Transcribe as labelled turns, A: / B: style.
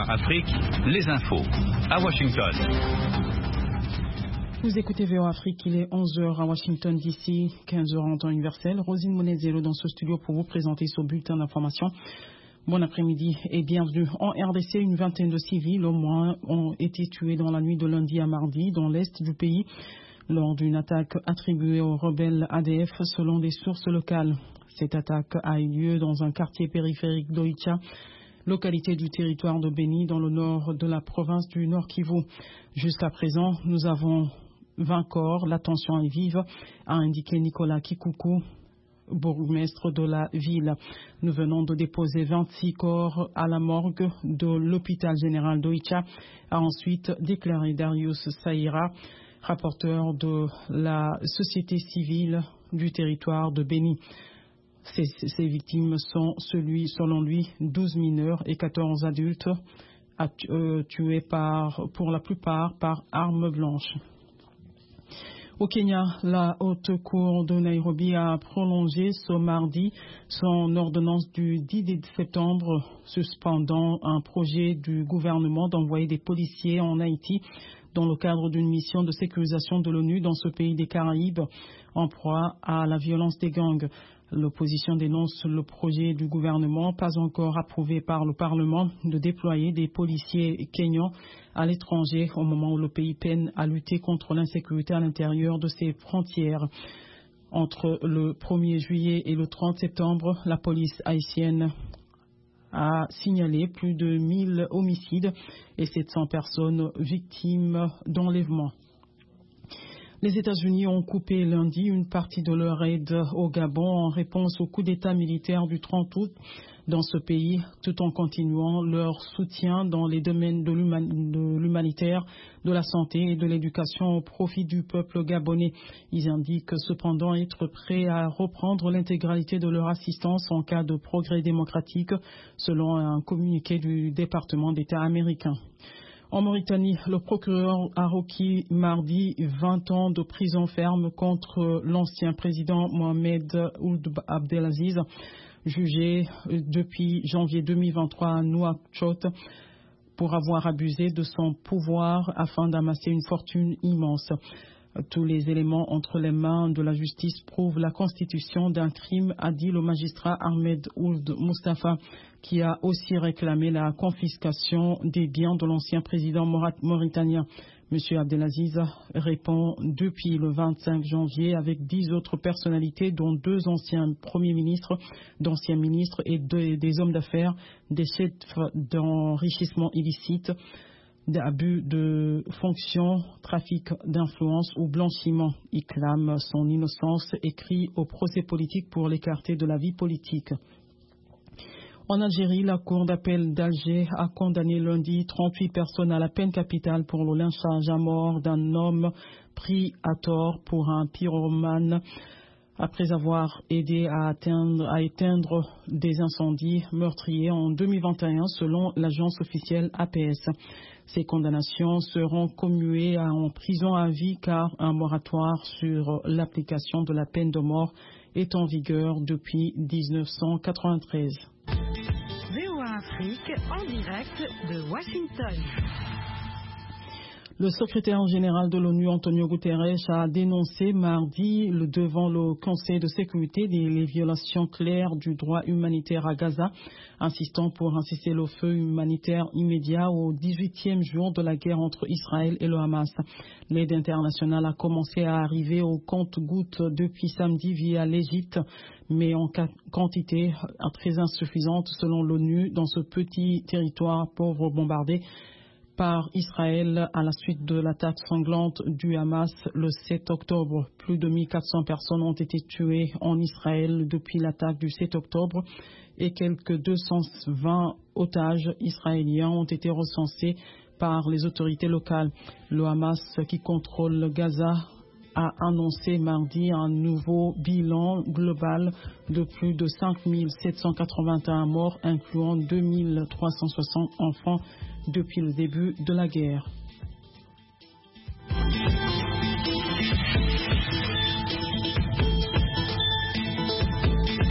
A: Afrique, les infos. À Washington.
B: Vous écoutez VOA Afrique, il est 11h à Washington DC, 15h en temps universel. Rosine Monezero dans ce studio pour vous présenter ce bulletin d'information. Bon après-midi et bienvenue. En RDC, une vingtaine de civils au moins ont été tués dans la nuit de lundi à mardi dans l'est du pays lors d'une attaque attribuée aux rebelles ADF selon des sources locales. Cette attaque a eu lieu dans un quartier périphérique d'Oicha, localité du territoire de Beni dans le nord de la province du Nord Kivu. Jusqu'à présent, nous avons 20 corps, la tension est vive, a indiqué Nicolas Kikuku, bourgmestre de la ville. Nous venons de déposer 26 corps à la morgue de l'hôpital général d'Oicha, a ensuite déclaré Darius Saïra, rapporteur de la société civile du territoire de Beni. Ces victimes sont selon lui, 12 mineurs et 14 adultes tués pour la plupart par armes blanches. Au Kenya, la Haute Cour de Nairobi a prolongé ce mardi son ordonnance du 10 septembre suspendant un projet du gouvernement d'envoyer des policiers en Haïti dans le cadre d'une mission de sécurisation de l'ONU dans ce pays des Caraïbes en proie à la violence des gangs. L'opposition dénonce le projet du gouvernement, pas encore approuvé par le Parlement, de déployer des policiers kenyans à l'étranger au moment où le pays peine à lutter contre l'insécurité à l'intérieur de ses frontières. Entre le 1er juillet et le 30 septembre, la police haïtienne a signalé plus de 1000 homicides et 700 personnes victimes d'enlèvement. Les États-Unis ont coupé lundi une partie de leur aide au Gabon en réponse au coup d'État militaire du 30 août dans ce pays, tout en continuant leur soutien dans les domaines de l'humanitaire, de la santé et de l'éducation au profit du peuple gabonais. Ils indiquent cependant être prêts à reprendre l'intégralité de leur assistance en cas de progrès démocratique, selon un communiqué du département d'État américain. En Mauritanie, le procureur a requis mardi 20 ans de prison ferme contre l'ancien président Mohamed Ould Abdelaziz, jugé depuis janvier 2023 à Nouakchott pour avoir abusé de son pouvoir afin d'amasser une fortune immense. Tous les éléments entre les mains de la justice prouvent la constitution d'un crime, a dit le magistrat Ahmed Ould Mustafa, qui a aussi réclamé la confiscation des biens de l'ancien président mauritanien. M. Abdelaziz répond depuis le 25 janvier avec 10 autres personnalités, dont 2 anciens premiers ministres, d'anciens ministres et des hommes d'affaires, des chefs d'enrichissement illicite, d'abus de fonction, trafic d'influence ou blanchiment. Il clame son innocence et crie au procès politique pour l'écarter de la vie politique. En Algérie, la Cour d'appel d'Alger a condamné lundi 38 personnes à la peine capitale pour le lynchage à mort d'un homme pris à tort pour un pyromane après avoir aidé à éteindre des incendies meurtriers en 2021 selon l'agence officielle APS. Ces condamnations seront commuées en prison à vie car un moratoire sur l'application de la peine de mort est en vigueur depuis 1993.
C: VOA Afrique en direct de Washington.
B: Le secrétaire général de l'ONU, Antonio Guterres, a dénoncé mardi devant le Conseil de sécurité les violations claires du droit humanitaire à Gaza, insistant pour un cessez-le-feu humanitaire immédiat au 18e jour de la guerre entre Israël et le Hamas. L'aide internationale a commencé à arriver au compte-gouttes depuis samedi via l'Égypte, mais en quantité très insuffisante selon l'ONU dans ce petit territoire pauvre bombardé par Israël à la suite de l'attaque sanglante du Hamas le 7 octobre. Plus de 1400 personnes ont été tuées en Israël depuis l'attaque du 7 octobre et quelques 220 otages israéliens ont été recensés par les autorités locales. Le Hamas, qui contrôle Gaza, a annoncé mardi un nouveau bilan global de plus de 5781 morts, incluant 2360 enfants depuis le début de la guerre.